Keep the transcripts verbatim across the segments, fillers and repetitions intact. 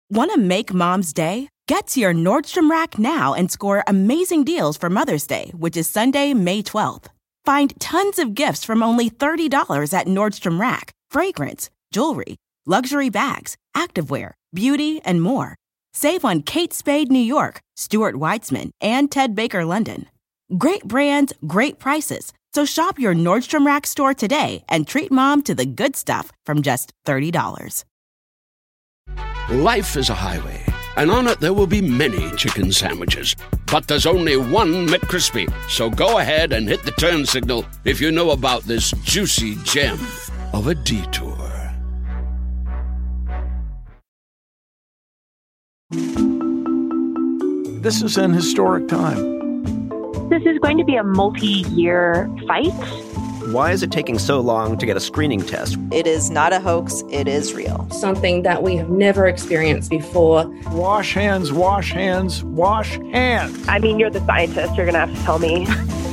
Want to make Mom's day? Get to your Nordstrom Rack now and score amazing deals for Mother's Day, which is Sunday, May twelfth. Find tons of gifts from only thirty dollars at Nordstrom Rack. Fragrance, jewelry, luxury bags, activewear, beauty, and more. Save on Kate Spade New York, Stuart Weitzman, and Ted Baker London. Great brands, great prices. So shop your Nordstrom Rack store today and treat Mom to the good stuff from just thirty dollars. Life is a highway, and on it there will be many chicken sandwiches. But there's only one McCrispy. So go ahead and hit the turn signal if you know about this juicy gem of a detour. This is an historic time. This is going to be a multi-year fight. Why is it taking so long to get a screening test? It is not a hoax. It is real. Something that we have never experienced before. Wash hands, wash hands, wash hands. I mean, you're the scientist. You're going to have to tell me.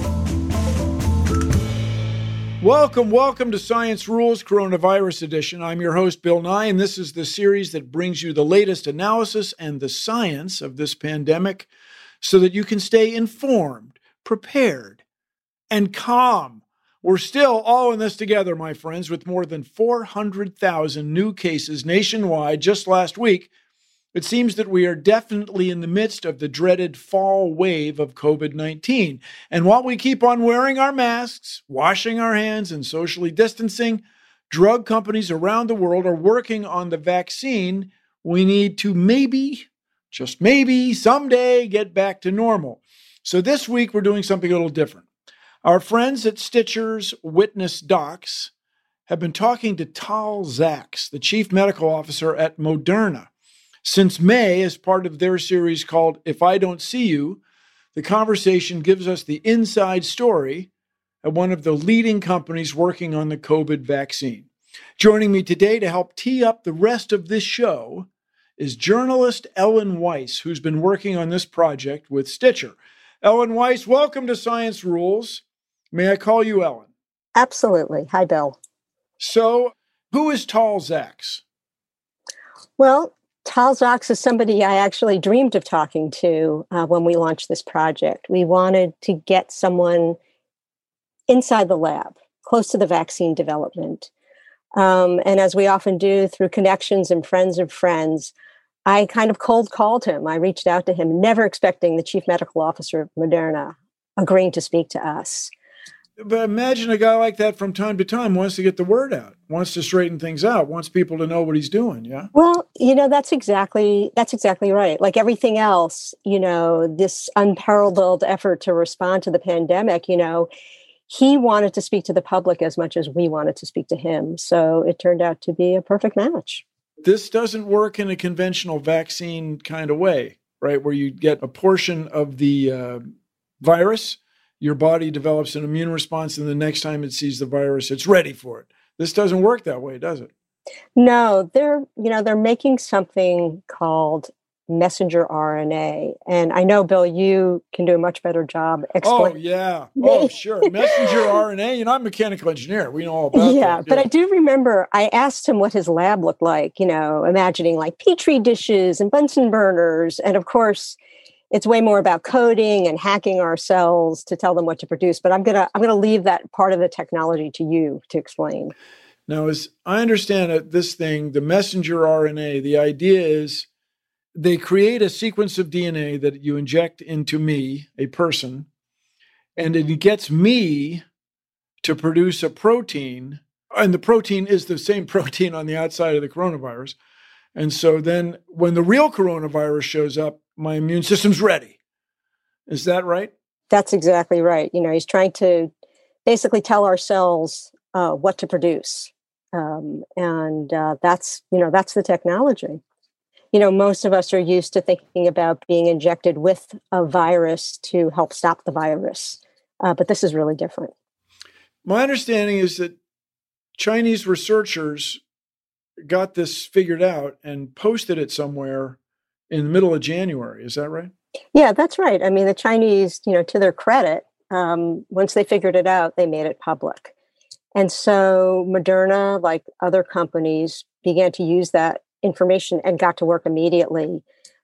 Welcome, welcome to Science Rules Coronavirus Edition. I'm your host, Bill Nye, and this is the series that brings you the latest analysis and the science of this pandemic so that you can stay informed, prepared, and calm. We're still all in this together, my friends, with more than four hundred thousand new cases nationwide just last week. It seems that we are definitely in the midst of the dreaded fall wave of covid nineteen. And while we keep on wearing our masks, washing our hands, and socially distancing, drug companies around the world are working on the vaccine we need to maybe, just maybe, someday get back to normal. So this week we're doing something a little different. Our friends at Stitcher's Witness Docs have been talking to Tal Zaks, the chief medical officer at Moderna. Since May, as part of their series called If I Don't See You, the conversation gives us the inside story at one of the leading companies working on the COVID vaccine. Joining me today to help tee up the rest of this show is journalist Ellen Weiss, who's been working on this project with Stitcher. Ellen Weiss, welcome to Science Rules. May I call you Ellen? Absolutely. Hi, Bill. So, who is Tal Zaks? Well, Tal Zaks is somebody I actually dreamed of talking to uh, when we launched this project. We wanted to get someone inside the lab, close to the vaccine development. Um, and as we often do through connections and friends of friends, I kind of cold called him. I reached out to him, never expecting the chief medical officer of Moderna agreeing to speak to us. But imagine a guy like that from time to time wants to get the word out, wants to straighten things out, wants people to know what he's doing, yeah? Well, you know, that's exactly that's exactly right. Like everything else, you know, this unparalleled effort to respond to the pandemic, you know, he wanted to speak to the public as much as we wanted to speak to him. So it turned out to be a perfect match. This doesn't work in a conventional vaccine kind of way, right? Where you get a portion of the uh, virus, your body develops an immune response, and the next time it sees the virus, it's ready for it. This doesn't work that way, does it? No, they're, you know, they're making something called messenger R N A. And I know, Bill, you can do a much better job explaining. Oh, yeah. Oh, sure. Messenger R N A. You know, I'm a mechanical engineer. We know all about yeah, that. But I do remember I asked him what his lab looked like, you know, imagining like Petri dishes and Bunsen burners. And of course, it's way more about coding and hacking our cells to tell them what to produce. But I'm gonna I'm gonna leave that part of the technology to you to explain. Now, as I understand it, this thing, the messenger R N A, the idea is they create a sequence of D N A that you inject into me, a person, and it gets me to produce a protein. And the protein is the same protein on the outside of the coronavirus. And so then when the real coronavirus shows up, my immune system's ready. Is that right? That's exactly right. You know, he's trying to basically tell our cells uh, what to produce. Um, and uh, that's, you know, that's the technology. You know, most of us are used to thinking about being injected with a virus to help stop the virus. Uh, but this is really different. My understanding is that Chinese researchers got this figured out and posted it somewhere in the middle of January. Is that right? Yeah, that's right. I mean, the Chinese, you know, to their credit, um, once they figured it out, they made it public. And so Moderna, like other companies, began to use that information and got to work immediately,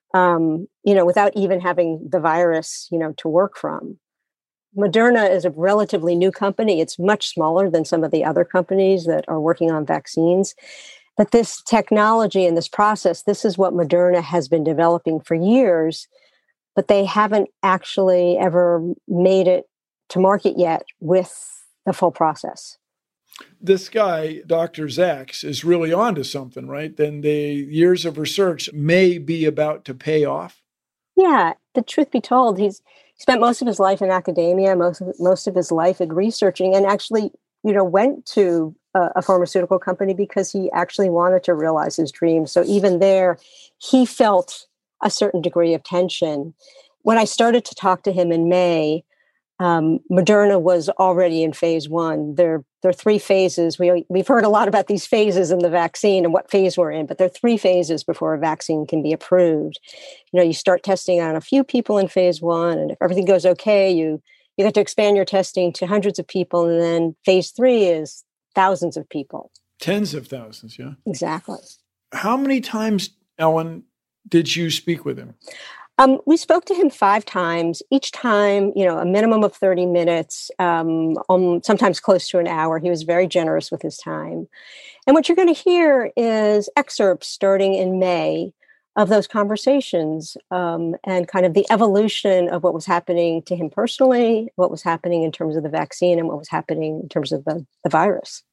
um, you know, without even having the virus, you know, to work from. Moderna is a relatively new company. It's much smaller than some of the other companies that are working on vaccines. But this technology and this process, this is what Moderna has been developing for years, but they haven't actually ever made it to market yet with the full process. This guy, Doctor Zaks, is really onto something, right? Then the years of research may be about to pay off. Yeah, the truth be told, he's spent most of his life in academia, most of, most of his life in researching, and actually, you know, went to a, a pharmaceutical company because he actually wanted to realize his dream. So even there, he felt a certain degree of tension. When I started to talk to him in May, um, Moderna was already in phase one. There, there are three phases. We, we've heard a lot about these phases in the vaccine and what phase we're in, but there are three phases before a vaccine can be approved. You know, you start testing on a few people in phase one, and if everything goes okay, you, you get to expand your testing to hundreds of people, and then phase three is thousands of people. Tens of thousands, yeah. Exactly. How many times, Ellen, did you speak with him? Um, we spoke to him five times, each time, you know, a minimum of thirty minutes, um, um, sometimes close to an hour. He was very generous with his time. And what you're going to hear is excerpts starting in May of those conversations, um, and kind of the evolution of what was happening to him personally, what was happening in terms of the vaccine, and what was happening in terms of the, the virus.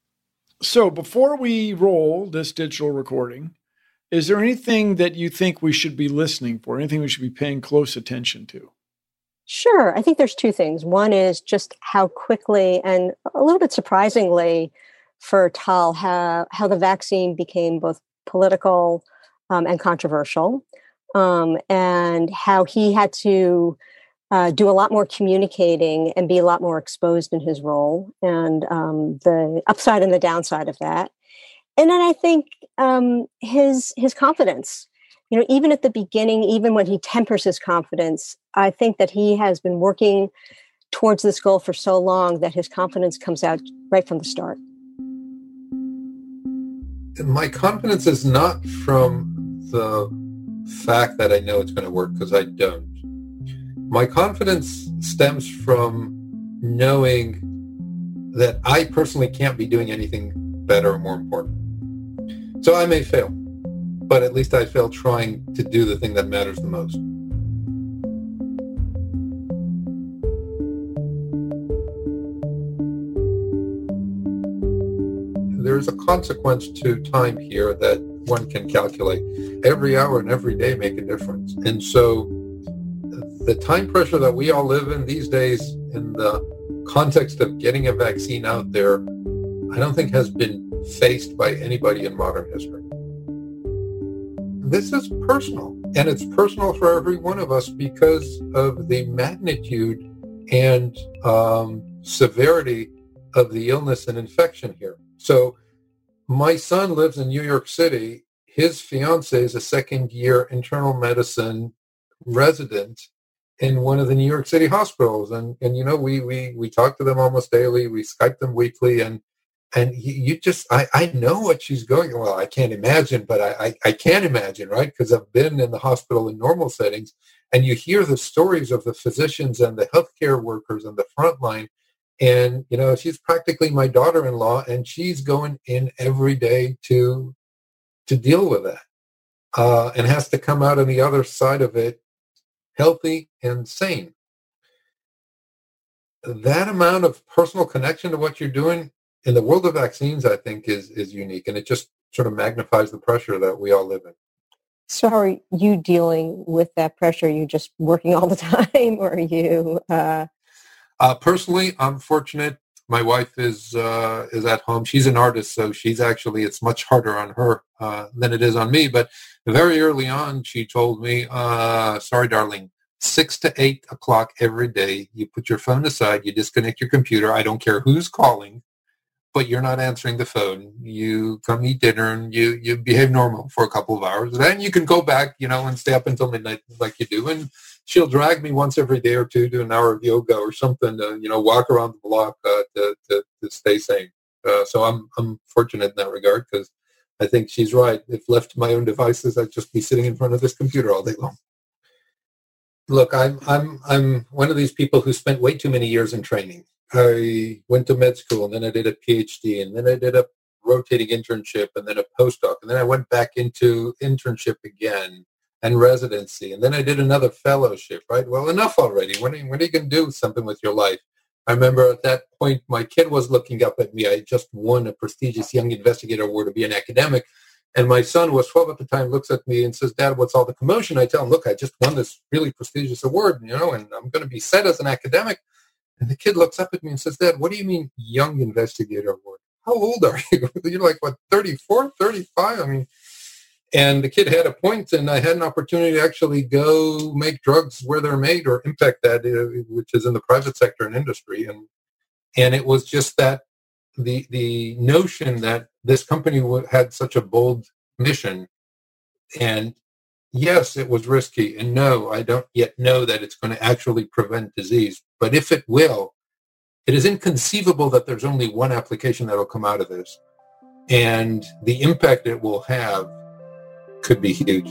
So before we roll this digital recording, is there anything that you think we should be listening for, anything we should be paying close attention to? Sure. I think there's two things. One is just how quickly and a little bit surprisingly for Tal, how, how the vaccine became both political um, and controversial, um, and how he had to uh, do a lot more communicating and be a lot more exposed in his role, and um, the upside and the downside of that. And then I think um, his his confidence, you know, even at the beginning, even when he tempers his confidence, I think that he has been working towards this goal for so long that his confidence comes out right from the start. My confidence is not from the fact that I know it's going to work, because I don't. My confidence stems from knowing that I personally can't be doing anything better or more important. So I may fail, but at least I fail trying to do the thing that matters the most. There's a consequence to time here that one can calculate. Every hour and every day make a difference. And so the time pressure that we all live in these days, in the context of getting a vaccine out there, I don't think has been faced by anybody in modern history. This is personal, and it's personal for every one of us because of the magnitude and um, severity of the illness and infection here. So my son lives in New York City. His fiance is a second-year internal medicine resident in one of the New York City hospitals. And, and you know, we, we, we talk to them almost daily. We Skype them weekly, and And you, you just, I, I know what she's going, well, I can't imagine, but I, I, I can imagine, right? Because I've been in the hospital in normal settings, and you hear the stories of the physicians and the healthcare workers and the front line. And, you know, she's practically my daughter-in-law, and she's going in every day to, to deal with that, uh, and has to come out on the other side of it healthy and sane. That amount of personal connection to what you're doing in the world of vaccines, I think, is is unique, and it just sort of magnifies the pressure that we all live in. So how are you dealing with that pressure? Are you just working all the time, or are you... Uh... Uh, personally, I'm fortunate. My wife is uh, is at home. She's an artist, so she's actually, it's much harder on her uh, than it is on me. But very early on, she told me, uh, sorry, darling, six to eight o'clock every day, you put your phone aside, you disconnect your computer. I don't care who's calling, but you're not answering the phone. You come eat dinner and you, you behave normal for a couple of hours. Then you can go back, you know, and stay up until midnight like you do. And she'll drag me once every day or two to an hour of yoga or something to, you know, walk around the block uh, to, to, to stay sane. Uh, so I'm I'm fortunate in that regard, because I think she's right. If left to my own devices, I'd just be sitting in front of this computer all day long. Look, I'm I'm I'm one of these people who spent way too many years in training. I went to med school, and then I did a PhD, and then I did a rotating internship, and then a postdoc, and then I went back into internship again and residency, and then I did another fellowship, right? Well, enough already. When are, when are you going to do something with your life? I remember at that point, my kid was looking up at me. I just won a prestigious Young Investigator Award to be an academic. And my son was twelve at the time, looks at me and says, Dad, what's all the commotion? I tell him, look, I just won this really prestigious award, you know, and I'm going to be set as an academic. And the kid looks up at me and says, Dad, what do you mean Young Investigator Award? How old are you? You're like, what, thirty-four, thirty-five? I mean, and the kid had a point, and I had an opportunity to actually go make drugs where they're made or impact that, which is in the private sector and industry. And and it was just that the the notion that this company had such a bold mission, and yes, it was risky, and no, I don't yet know that it's going to actually prevent disease. But if it will, it is inconceivable that there's only one application that will come out of this. And the impact it will have could be huge.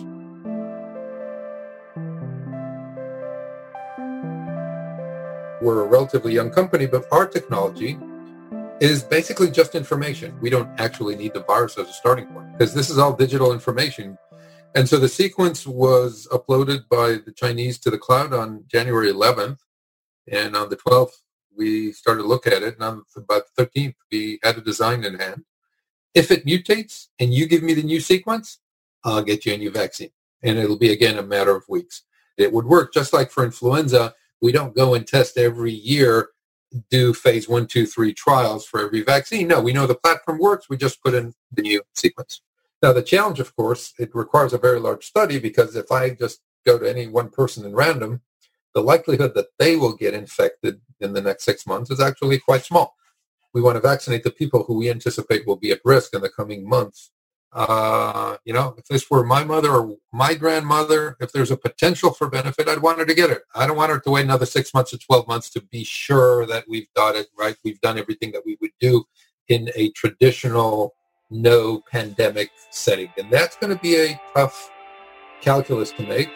We're a relatively young company, but our technology is basically just information. We don't actually need the virus as a starting point because this is all digital information. And so the sequence was uploaded by the Chinese to the cloud on January eleventh. And on the twelfth, we started to look at it. And on about the thirteenth, we had a design in hand. If it mutates and you give me the new sequence, I'll get you a new vaccine. And it'll be, again, a matter of weeks. It would work just like for influenza. We don't go and test every year, do phase one, two, three trials for every vaccine. No, we know the platform works. We just put in the new sequence. Now, the challenge, of course, it requires a very large study because if I just go to any one person in random, the likelihood that they will get infected in the next six months is actually quite small. We want to vaccinate the people who we anticipate will be at risk in the coming months. Uh, you know, if this were my mother or my grandmother, if there's a potential for benefit, I'd want her to get it. I don't want her to wait another six months or twelve months to be sure that we've got it right. We've done everything that we would do in a traditional no pandemic setting. And that's going to be a tough calculus to make.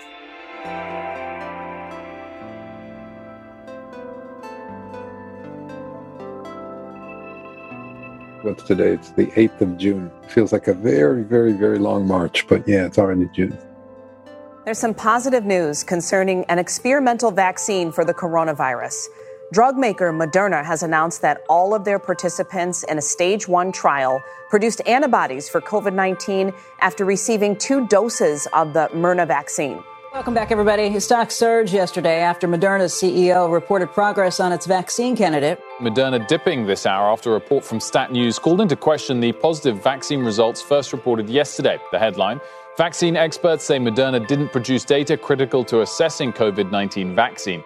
What's today? It's the eighth of June. Feels like a very, very, very long March, but yeah, it's already June. There's some positive news concerning an experimental vaccine for the coronavirus. Drug maker Moderna has announced that all of their participants in a stage one trial produced antibodies for COVID nineteen after receiving two doses of the Myrna vaccine. Welcome back, everybody. Stocks surged yesterday after Moderna's C E O reported progress on its vaccine candidate. Moderna dipping this hour after a report from Stat News called into question the positive vaccine results first reported yesterday. The headline, vaccine experts say Moderna didn't produce data critical to assessing COVID nineteen vaccine.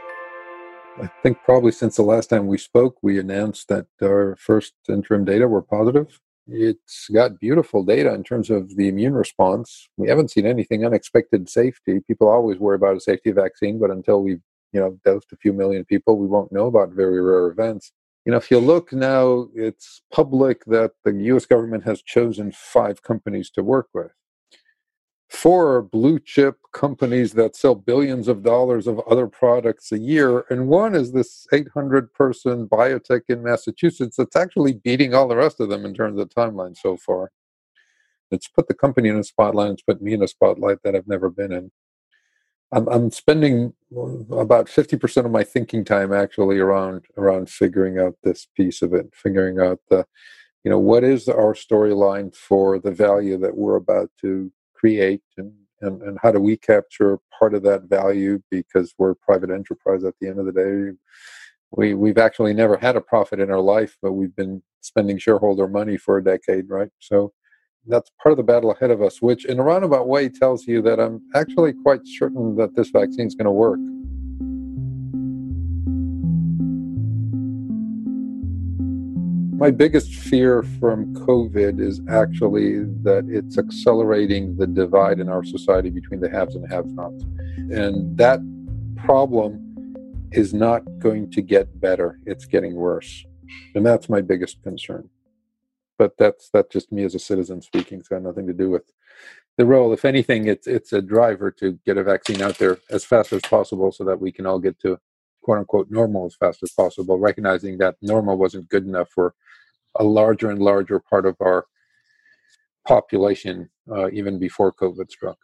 I think probably since the last time we spoke, we announced that our first interim data were positive. It's got beautiful data in terms of the immune response. We haven't seen anything unexpected safety. People always worry about a safety vaccine, but until we've, you know, dosed a few million people, we won't know about very rare events. You know, if you look now, it's public that the U S government has chosen five companies to work with. Four are blue chip companies that sell billions of dollars of other products a year. And one is this eight hundred person biotech in Massachusetts that's actually beating all the rest of them in terms of timeline so far. It's put the company in a spotlight. It's put me in a spotlight that I've never been in. I'm, I'm spending about fifty percent of my thinking time actually around around figuring out this piece of it, figuring out the, you know, what is our storyline for the value that we're about to create, and, and, and how do we capture part of that value, because we're a private enterprise at the end of the day. We, we've actually never had a profit in our life, but we've been spending shareholder money for a decade, right? So that's part of the battle ahead of us, which in a roundabout way tells you that I'm actually quite certain that this vaccine is going to work. My biggest fear from COVID is actually that it's accelerating the divide in our society between the haves and have-nots. And that problem is not going to get better. It's getting worse. And that's my biggest concern. but that's that's just me as a citizen speaking. It's got nothing to do with the role. If anything, it's it's a driver to get a vaccine out there as fast as possible so that we can all get to quote unquote normal as fast as possible, recognizing that normal wasn't good enough for a larger and larger part of our population uh, even before COVID struck.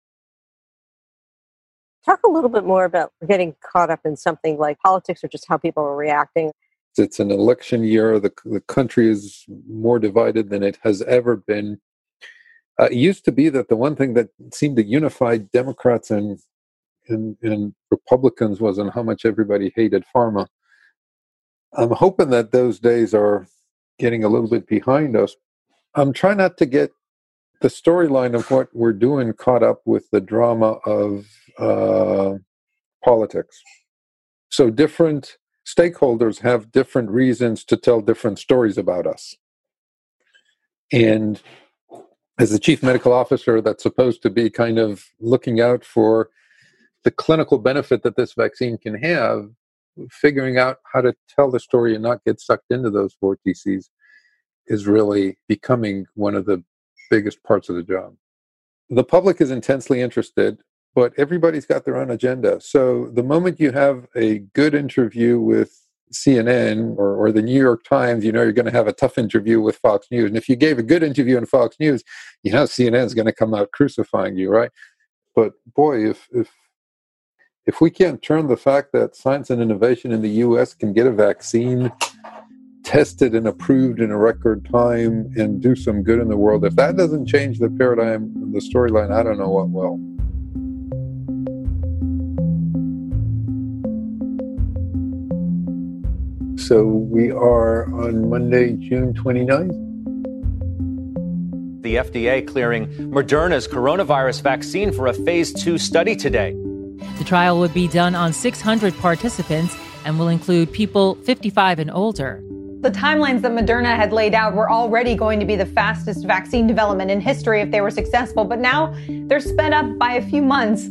Talk a little bit more about getting caught up in something like politics or just how people are reacting. It's an election year. The, the country is more divided than it has ever been. Uh, it used to be that the one thing that seemed to unify Democrats and, and, and Republicans was on how much everybody hated pharma. I'm hoping that those days are getting a little bit behind us. I'm trying not to get the storyline of what we're doing caught up with the drama of uh, politics. So different stakeholders have different reasons to tell different stories about us. And as the chief medical officer that's supposed to be kind of looking out for the clinical benefit that this vaccine can have, figuring out how to tell the story and not get sucked into those vortices is really becoming one of the biggest parts of the job. The public is intensely interested, but everybody's got their own agenda. So the moment you have a good interview with C N N or, or the New York Times, you know you're going to have a tough interview with Fox News. And if you gave a good interview on Fox News, you know C N N is going to come out crucifying you, right? But boy, if if if we can't turn the fact that science and innovation in the U S can get a vaccine tested and approved in a record time and do some good in the world, if that doesn't change the paradigm, the storyline, I don't know what will. So we are on Monday, June twenty-ninth. The F D A clearing Moderna's coronavirus vaccine for a phase two study today. The trial would be done on six hundred participants and will include people fifty-five and older. The timelines that Moderna had laid out were already going to be the fastest vaccine development in history if they were successful, but now they're sped up by a few months.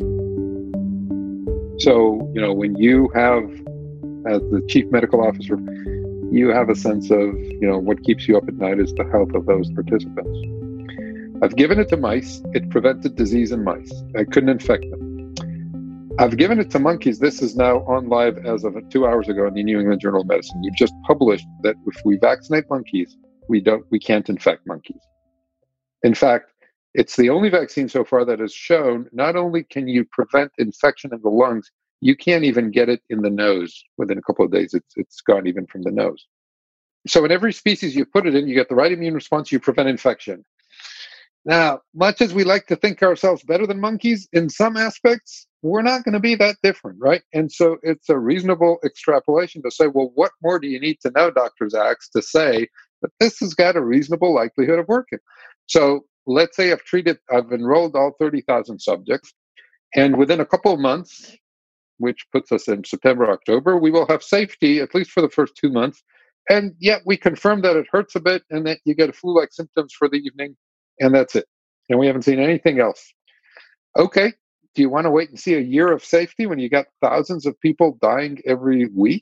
So, you know, when you have, as the chief medical officer, you have a sense of, you know, what keeps you up at night is the health of those participants. I've given it to mice. It prevented disease in mice. I couldn't infect them. I've given it to monkeys. This is now on live as of two hours ago in the New England Journal of Medicine. We've just published that if we vaccinate monkeys, we don't, we can't infect monkeys. In fact, it's the only vaccine so far that has shown not only can you prevent infection in the lungs, you can't even get it in the nose. Within a couple of days, it's it's gone even from the nose. So in every species you put it in, you get the right immune response, you prevent infection. Now, much as we like to think ourselves better than monkeys, in some aspects, we're not going to be that different, right? And so it's a reasonable extrapolation to say, well, what more do you need to know, Doctor Zaks, to say that this has got a reasonable likelihood of working? So let's say I've treated, I've enrolled all thirty thousand subjects, and within a couple of months, which puts us in September, October, we will have safety, at least for the first two months. And yet we confirm that it hurts a bit and that you get flu-like symptoms for the evening, and that's it. And we haven't seen anything else. Okay, do you want to wait and see a year of safety when you got thousands of people dying every week?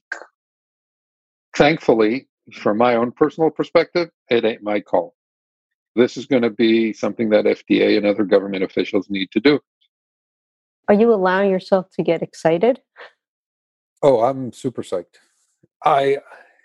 Thankfully, from my own personal perspective, it ain't my call. This is going to be something that F D A and other government officials need to do. Are you allowing yourself to get excited? Oh, I'm super psyched. I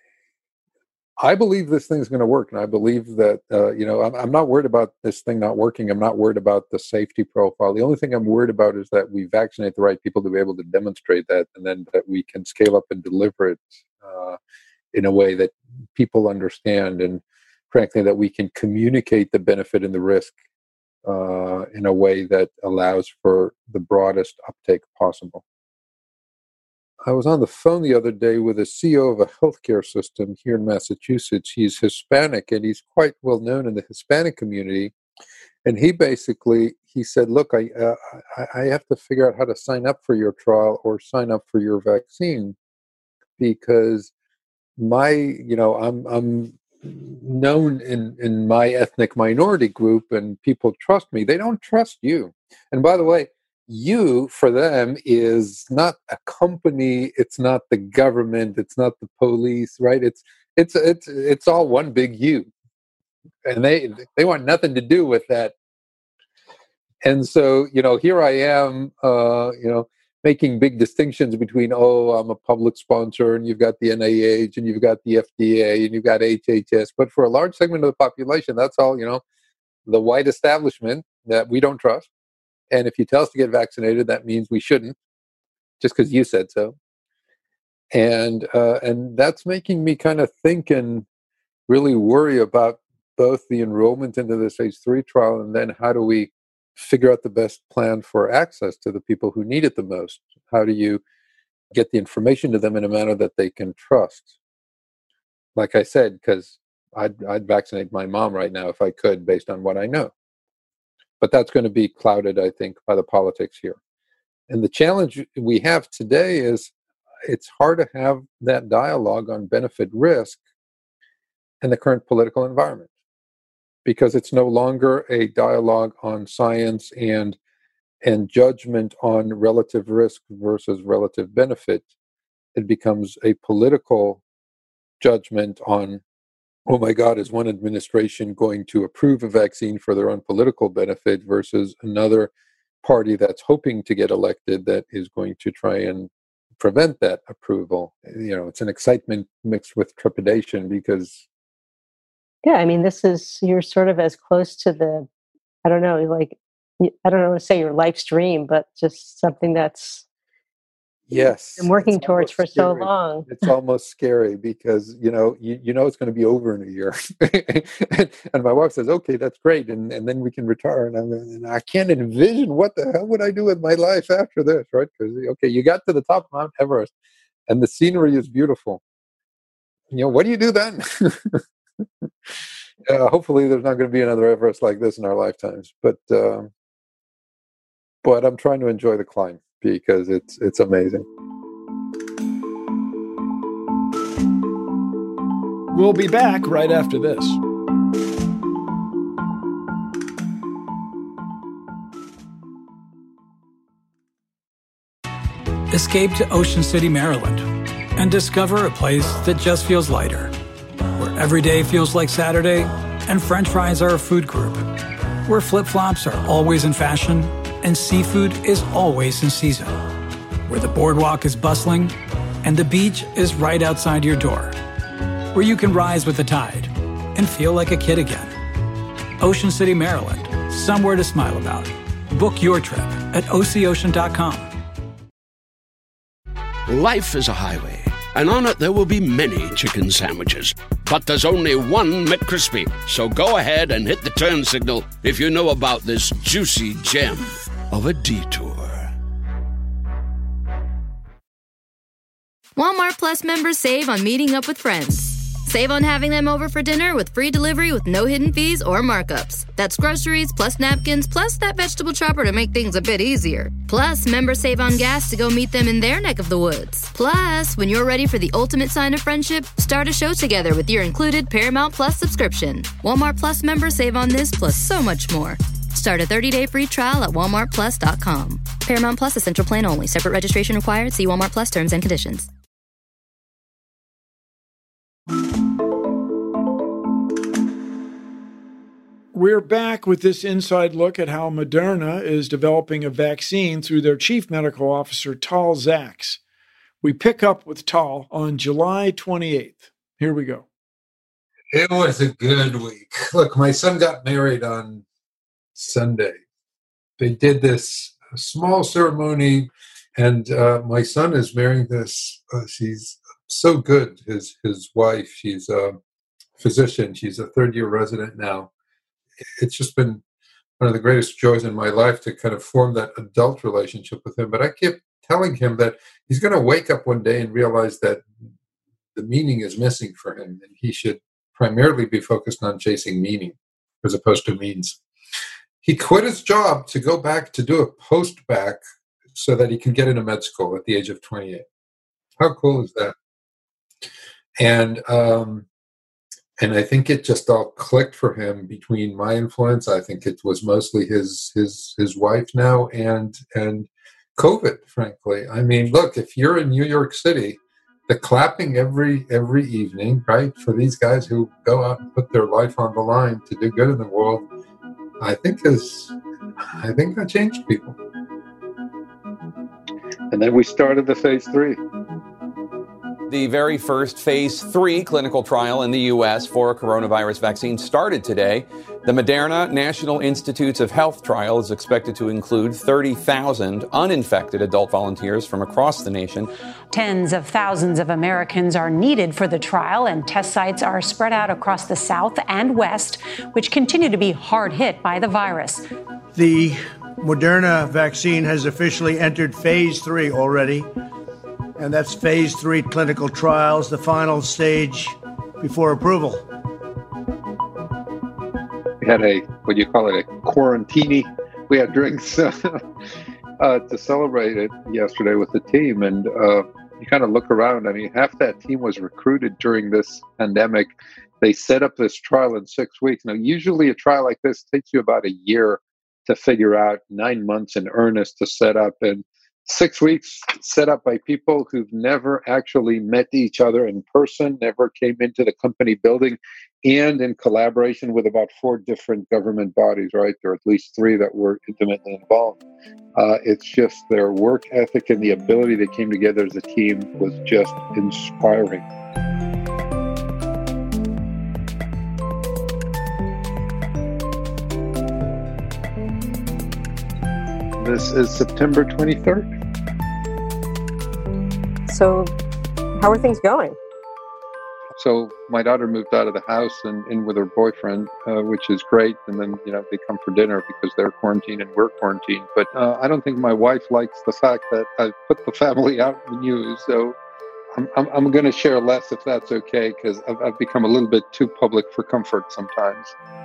I believe this thing's going to work, and I believe that, uh, you know, I'm, I'm not worried about this thing not working. I'm not worried about the safety profile. The only thing I'm worried about is that we vaccinate the right people to be able to demonstrate that, and then that we can scale up and deliver it uh, in a way that people understand, and frankly, that we can communicate the benefit and the risk uh, in a way that allows for the broadest uptake possible. I was on the phone the other day with a C E O of a healthcare system here in Massachusetts. He's Hispanic, and he's quite well known in the Hispanic community. And he basically, he said, look, I, uh, I have to figure out how to sign up for your trial or sign up for your vaccine, because my, you know, I'm, I'm known in, in my ethnic minority group, and people trust me. They don't trust you. And by the way, you, for them, is not a company. It's not the government. It's not the police, right? It's it's it's it's all one big you. and they they want nothing to do with that. And so, you know, here I am, uh, you know, making big distinctions between, oh, I'm a public sponsor, and you've got the N I H, and you've got the F D A, and you've got H H S. But for a large segment of the population, that's all, you know, the white establishment that we don't trust. And if you tell us to get vaccinated, that means we shouldn't, just because you said so. And uh, and that's making me kind of think and really worry about both the enrollment into this phase three trial, and then how do we figure out the best plan for access to the people who need it the most? How do you get the information to them in a manner that they can trust? Like I said, because I'd, I'd vaccinate my mom right now if I could, based on what I know. But that's going to be clouded, I think, by the politics here. And the challenge we have today is it's hard to have that dialogue on benefit risk in the current political environment, because it's no longer a dialogue on science and and judgment on relative risk versus relative benefit. It becomes a political judgment on, oh my God, is one administration going to approve a vaccine for their own political benefit versus another party that's hoping to get elected that is going to try and prevent that approval. You know, it's an excitement mixed with trepidation because Yeah, I mean, this is, you're sort of as close to the, I don't know, like, I don't know to say your life's dream, but just something that's yes, been working towards for so long. It's almost scary because, you know, you, you know it's going to be over in a year. and, and my wife says, okay, that's great. And, and then we can retire. And, I'm, and I can't envision what the hell would I do with my life after this, right? Because, okay, you got to the top of Mount Everest and the scenery is beautiful. You know, what do you do then? Uh, hopefully there's not going to be another Everest like this in our lifetimes, but um, but I'm trying to enjoy the climb because it's it's amazing. We'll be back right after this. Escape to Ocean City, Maryland, and discover a place that just feels lighter. Where every day feels like Saturday, and French fries are a food group. Where flip-flops are always in fashion, and seafood is always in season. Where the boardwalk is bustling, and the beach is right outside your door. Where you can rise with the tide, and feel like a kid again. Ocean City, Maryland, somewhere to smile about. Book your trip at O C ocean dot com. Life is a highway, and on it there will be many chicken sandwiches. But there's only one McCrispy. So go ahead and hit the turn signal if you know about this juicy gem of a detour. Walmart Plus members save on meeting up with friends. Save on having them over for dinner with free delivery with no hidden fees or markups. That's groceries, plus napkins, plus that vegetable chopper to make things a bit easier. Plus, members save on gas to go meet them in their neck of the woods. Plus, when you're ready for the ultimate sign of friendship, start a show together with your included Paramount Plus subscription. Walmart Plus members save on this plus so much more. Start a thirty-day free trial at walmart plus dot com. Paramount Plus Essential Plan only. Separate registration required. See Walmart Plus terms and conditions. We're back with this inside look at how Moderna is developing a vaccine through their chief medical officer, Tal Zaks. We pick up with Tal on July twenty-eighth. Here we go. It was a good week. Look, my son got married on Sunday. They did this small ceremony, and uh, my son is marrying this. Uh, she's so good. His his wife, she's a physician. She's a third-year resident now. It's just been one of the greatest joys in my life to kind of form that adult relationship with him. But I kept telling him that he's going to wake up one day and realize that the meaning is missing for him, and he should primarily be focused on chasing meaning as opposed to means. He quit his job to go back to do a post-bac so that he can get into med school at the age of twenty-eight. How cool is that? And um, and I think it just all clicked for him between my influence. I think it was mostly his his his wife now and and COVID, frankly. I mean, look, if you're in New York City, the clapping every every evening, right, for these guys who go out and put their life on the line to do good in the world, I think is, I think that changed people. And then we started the phase three. The very first phase three clinical trial in the U S for a coronavirus vaccine started today. The Moderna National Institutes of Health trial is expected to include thirty thousand uninfected adult volunteers from across the nation. Tens of thousands of Americans are needed for the trial, and test sites are spread out across the South and West, which continue to be hard hit by the virus. The Moderna vaccine has officially entered phase three already. And that's phase three clinical trials, the final stage before approval. We had a, what do you call it, a quarantini. We had drinks uh, uh, to celebrate it yesterday with the team. And uh, you kind of look around. I mean, half that team was recruited during this pandemic. They set up this trial in six weeks. Now, usually a trial like this takes you about a year to figure out, nine months in earnest to set up. And Six weeks set up by people who've never actually met each other in person, never came into the company building, and in collaboration with about four different government bodies, right? There are at least three that were intimately involved. Uh, it's just their work ethic and the ability they came together as a team was just inspiring. This is September twenty-third. So, how are things going? So, my daughter moved out of the house and in with her boyfriend, uh, which is great. And then, you know, they come for dinner because they're quarantined and we're quarantined. But uh, I don't think my wife likes the fact that I put the family out in the news. So, I'm I'm, I'm going to share less if that's okay, because I've, I've become a little bit too public for comfort sometimes.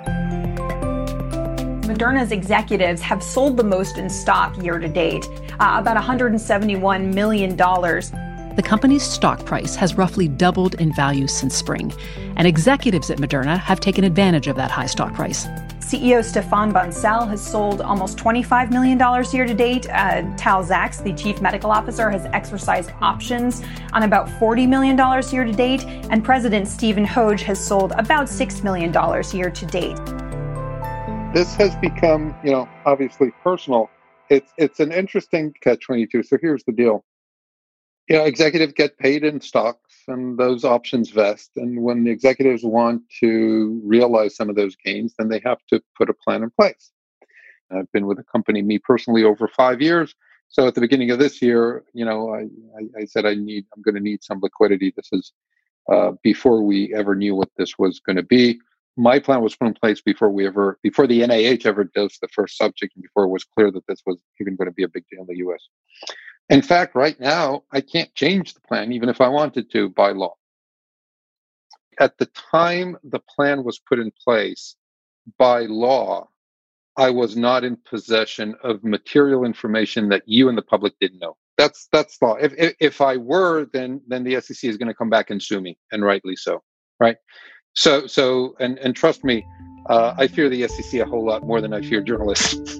Moderna's executives have sold the most in stock year to date, uh, about one hundred seventy-one million dollars. The company's stock price has roughly doubled in value since spring, and executives at Moderna have taken advantage of that high stock price. C E O Stéphane Bancel has sold almost twenty-five million dollars year to date. Uh, Tal Zaks, the chief medical officer, has exercised options on about forty million dollars year to date, and President Stephen Hoge has sold about six million dollars year to date. This has become, you know, obviously personal. It's it's an interesting catch twenty-two. So here's the deal. You know, executives get paid in stocks and those options vest. And when the executives want to realize some of those gains, then they have to put a plan in place. I've been with the company, me personally, over five years. So at the beginning of this year, you know, I, I, I said I need, I'm going to need some liquidity. This is uh, before we ever knew what this was going to be. My plan was put in place before we ever, before the N I H ever dosed the first subject, and before it was clear that this was even going to be a big deal in the U S. In fact, right now, I can't change the plan, even if I wanted to, by law. At the time the plan was put in place, by law, I was not in possession of material information that you and the public didn't know. That's that's law. If if, if I were, then then the S E C is going to come back and sue me, and rightly so, right? So so and and trust me, uh, I fear the S E C a whole lot more than I fear journalists.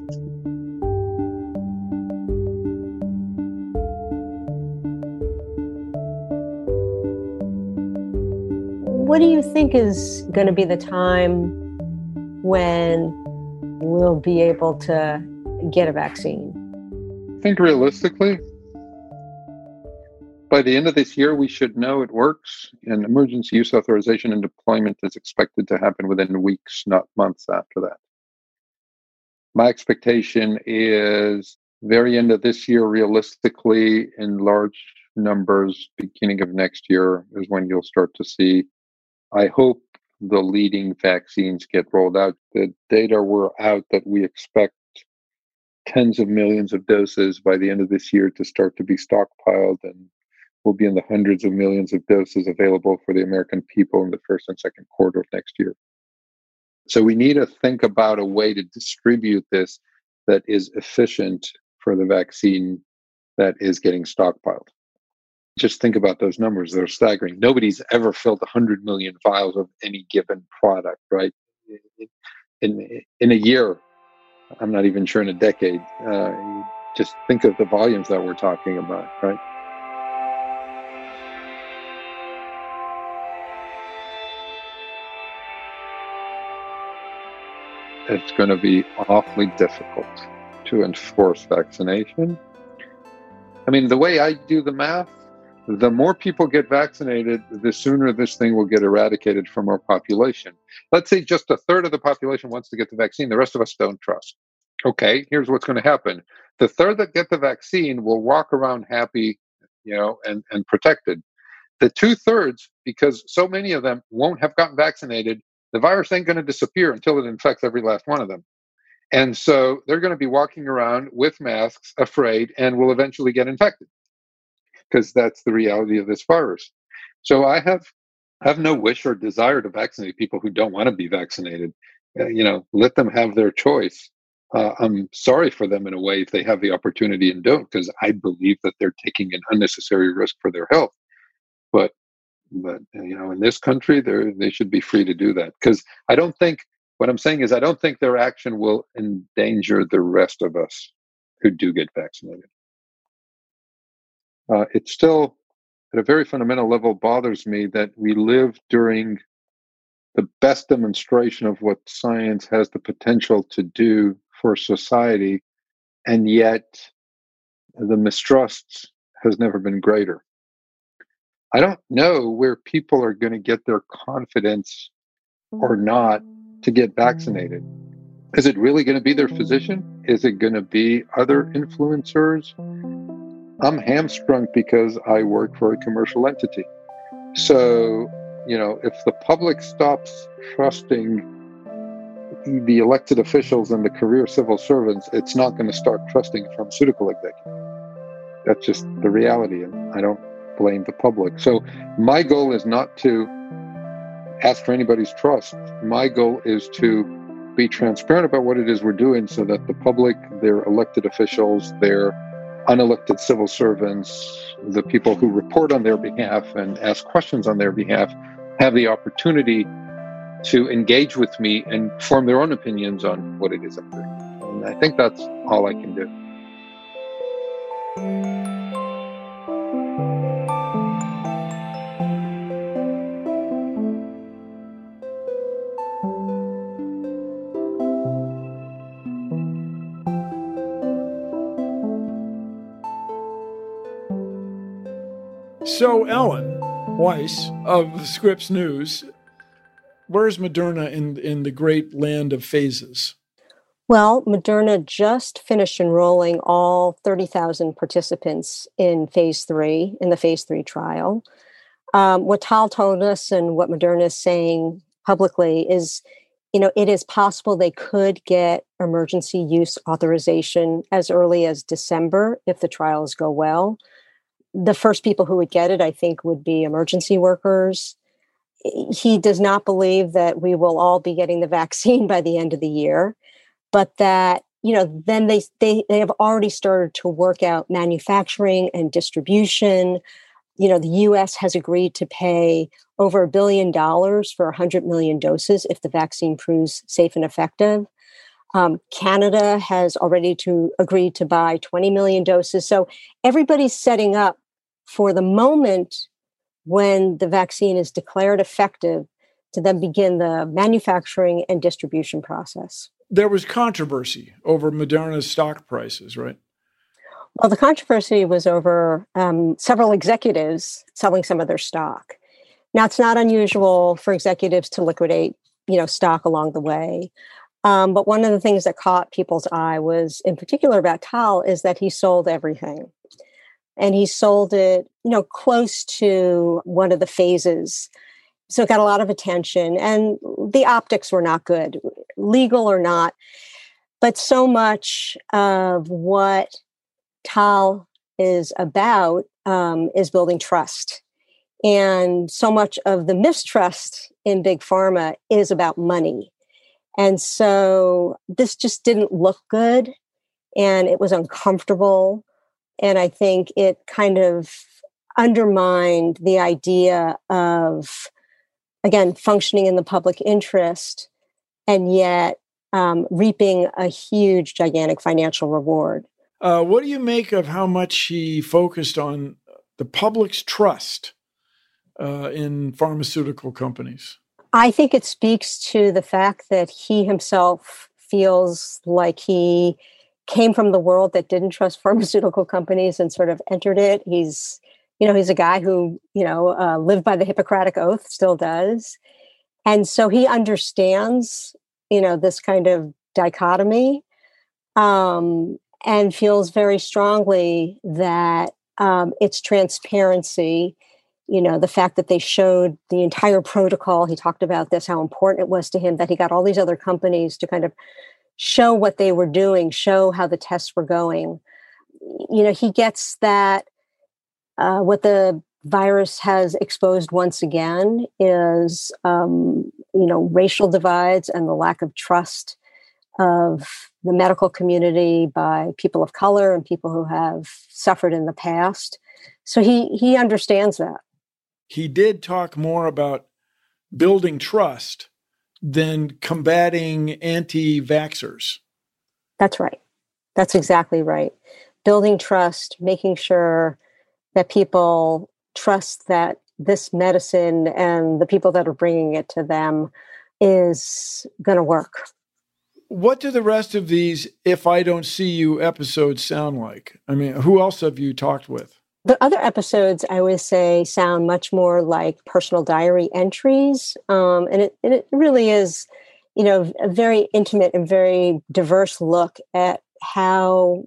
What do you think is going to be the time when we'll be able to get a vaccine? I think realistically, by the end of this year, we should know it works, and emergency use authorization and deployment is expected to happen within weeks, not months after that. My expectation is very end of this year, realistically, in large numbers, beginning of next year is when you'll start to see, I hope, the leading vaccines get rolled out. The data were out that we expect tens of millions of doses by the end of this year to start to be stockpiled, and we'll be in the hundreds of millions of doses available for the American people in the first and second quarter of next year. So we need to think about a way to distribute this that is efficient for the vaccine that is getting stockpiled. Just think about those numbers. They're staggering. Nobody's ever filled one hundred million vials of any given product, right? In, in a year, I'm not even sure in a decade. Uh, just think of the volumes that we're talking about, right? it's going to be awfully difficult to enforce vaccination. I mean, the way I do the math, the more people get vaccinated, the sooner this thing will get eradicated from our population. Let's say just a third of the population wants to get the vaccine. The rest of us don't trust. Okay, here's what's going to happen. The third that get the vaccine will walk around happy, you know, and, and protected. The two thirds, because so many of them won't have gotten vaccinated, the virus ain't going to disappear until it infects every last one of them. And so they're going to be walking around with masks, afraid, and will eventually get infected, because that's the reality of this virus. So I have have no wish or desire to vaccinate people who don't want to be vaccinated. Uh, you know, let them have their choice. Uh, I'm sorry for them in a way if they have the opportunity and don't, because I believe that they're taking an unnecessary risk for their health. But, but you know, in this country, they they should be free to do that. Because I don't think, what I'm saying is I don't think their action will endanger the rest of us who do get vaccinated. Uh, it still, at a very fundamental level, bothers me that we live during the best demonstration of what science has the potential to do for society, and yet the mistrust has never been greater. I don't know where people are going to get their confidence or not to get vaccinated. Is it really going to be their physician? Is it going to be other influencers? I'm hamstrung because I work for a commercial entity. So, you know, if the public stops trusting the elected officials and the career civil servants, it's not going to start trusting a pharmaceutical executive. That's just the reality, and I don't blame the public. So my goal is not to ask for anybody's trust. My goal is to be transparent about what it is we're doing so that the public, their elected officials, their unelected civil servants, the people who report on their behalf and ask questions on their behalf, have the opportunity to engage with me and form their own opinions on what it is I'm doing. And I think that's all I can do. So, Ellen Weiss of Scripps News, where's Moderna in, in the great land of phases? Well, Moderna just finished enrolling all thirty thousand participants in phase three, in the phase three trial. Um, what Tal told us and what Moderna is saying publicly is, you know, it is possible they could get emergency use authorization as early as December if the trials go well. The first people who would get it, I think, would be emergency workers. He does not believe that we will all be getting the vaccine by the end of the year, but that, you know, then they they they have already started to work out manufacturing and distribution. You know, the U S has agreed to pay over a billion dollars for one hundred million doses if the vaccine proves safe and effective. Um, Canada has already to agreed to buy twenty million doses. So everybody's setting up for the moment when the vaccine is declared effective to then begin the manufacturing and distribution process. There was controversy over Moderna's stock prices, right? Well, the controversy was over um, several executives selling some of their stock. Now, it's not unusual for executives to liquidate, you know, stock along the way. Um, but one of the things that caught people's eye was, in particular about Tal, is that he sold everything. And he sold it, you know, close to one of the phases. So it got a lot of attention. And the optics were not good, legal or not. But so much of what Tal is about um, is building trust. And so much of the mistrust in Big Pharma is about money. And so this just didn't look good, and it was uncomfortable. And I think it kind of undermined the idea of, again, functioning in the public interest, and yet um, reaping a huge, gigantic financial reward. Uh, what do you make of how much he focused on the public's trust uh, in pharmaceutical companies? I think it speaks to the fact that he himself feels like he came from the world that didn't trust pharmaceutical companies and sort of entered it. He's, you know, he's a guy who, you know, uh, lived by the Hippocratic Oath, still does. And so he understands, you know, this kind of dichotomy, um, and feels very strongly that um, it's transparency. You know, the fact that they showed the entire protocol, he talked about this, how important it was to him that he got all these other companies to kind of show what they were doing, show how the tests were going. You know, he gets that uh, what the virus has exposed once again is, um, you know, racial divides and the lack of trust of the medical community by people of color and people who have suffered in the past. So he he understands that. He did talk more about building trust than combating anti-vaxxers. That's right. That's exactly right. Building trust, making sure that people trust that this medicine and the people that are bringing it to them is going to work. What do the rest of these If I Don't See You episodes sound like? I mean, who else have you talked with? The other episodes, I would say, sound much more like personal diary entries. Um, and, it, and it really is, you know, a very intimate and very diverse look at how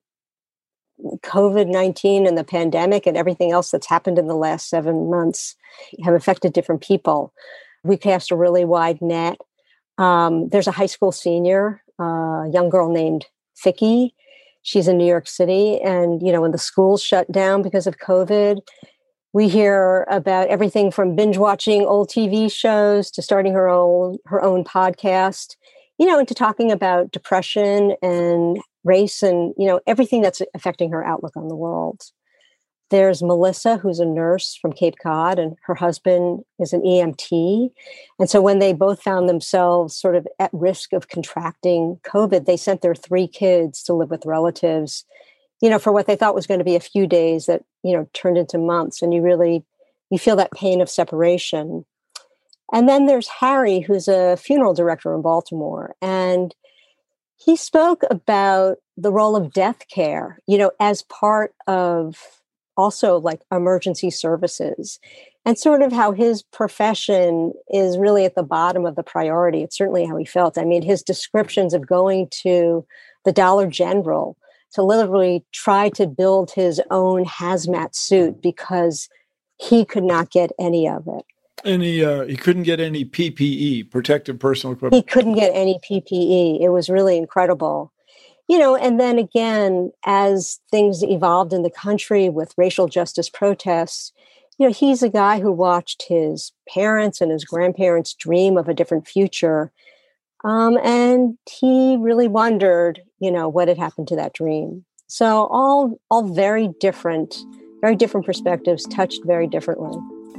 COVID nineteen and the pandemic and everything else that's happened in the last seven months have affected different people. We cast a really wide net. Um, there's a high school senior, a uh, young girl named Vicky. She's in New York City. And, you know, when the schools shut down because of COVID, we hear about everything from binge watching old T V shows to starting her own, her own podcast, you know, into talking about depression and race and, you know, everything that's affecting her outlook on the world. There's Melissa, who's a nurse from Cape Cod, and her husband is an E M T. And so when they both found themselves sort of at risk of contracting COVID, they sent their three kids to live with relatives, you know, for what they thought was going to be a few days that, you know, turned into months. And you really, you feel that pain of separation. And then there's Harry, who's a funeral director in Baltimore. And he spoke about the role of death care, you know, as part of also like emergency services, and sort of how his profession is really at the bottom of the priority. It's certainly how he felt. I mean, his descriptions of going to the Dollar General to literally try to build his own hazmat suit because he could not get any of it. And he, uh, he couldn't get any P P E, protective personal equipment. He couldn't get any P P E. It was really incredible. You know, and then again, as things evolved in the country with racial justice protests, you know, he's a guy who watched his parents and his grandparents dream of a different future. Um, and he really wondered, you know, what had happened to that dream. So all, all very different, very different perspectives, touched very differently.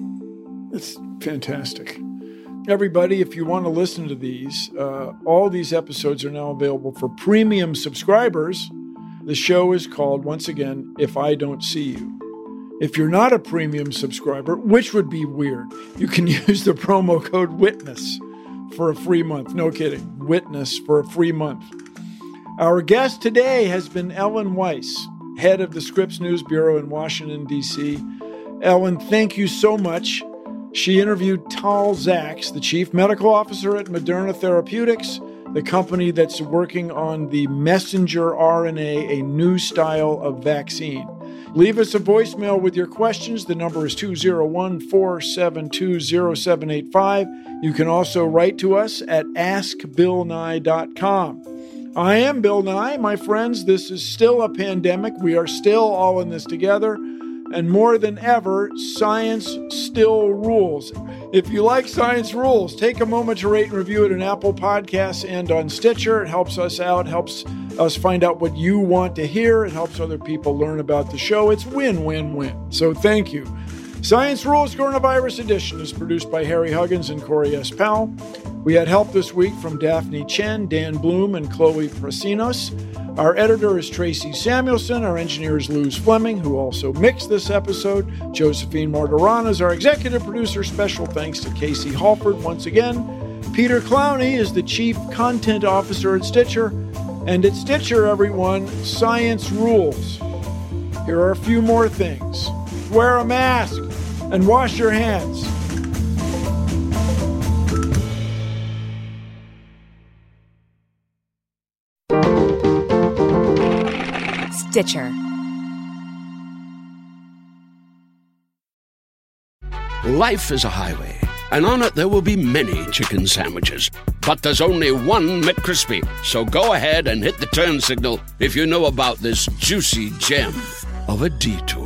It's fantastic. Everybody, if you want to listen to these, uh, all these episodes are now available for premium subscribers. The show is called, once again, If I Don't See You. If you're not a premium subscriber, which would be weird, you can use the promo code WITNESS for a free month. No kidding. WITNESS for a free month. Our guest today has been Ellen Weiss, head of the Scripps News Bureau in Washington, D C. Ellen, thank you so much. She interviewed Tal Zaks, the chief medical officer at Moderna Therapeutics, the company that's working on the messenger R N A, a new style of vaccine. Leave us a voicemail with your questions. The number is two oh one, four seven two, oh seven eight five. You can also write to us at ask bill nye dot com. I am Bill Nye, my friends. This is still a pandemic. We are still all in this together. And more than ever, science still rules. If you like Science Rules, take a moment to rate and review it on Apple Podcasts and on Stitcher. It helps us out, helps us find out what you want to hear. It helps other people learn about the show. It's win-win-win. So thank you. Science Rules Coronavirus Edition is produced by Harry Huggins and Corey S. Powell. We had help this week from Daphne Chen, Dan Bloom, and Chloe Prasinos. Our editor is Tracy Samuelson. Our engineer is Luz Fleming, who also mixed this episode. Josephine Martirana is our executive producer. Special thanks to Casey Halford once again. Peter Clowney is the Chief Content Officer at Stitcher. And at Stitcher, everyone, science rules. Here are a few more things. Wear a mask and wash your hands. Stitcher. Life is a highway, and on it there will be many chicken sandwiches. But there's only one McCrispy, so go ahead and hit the turn signal if you know about this juicy gem of a detour.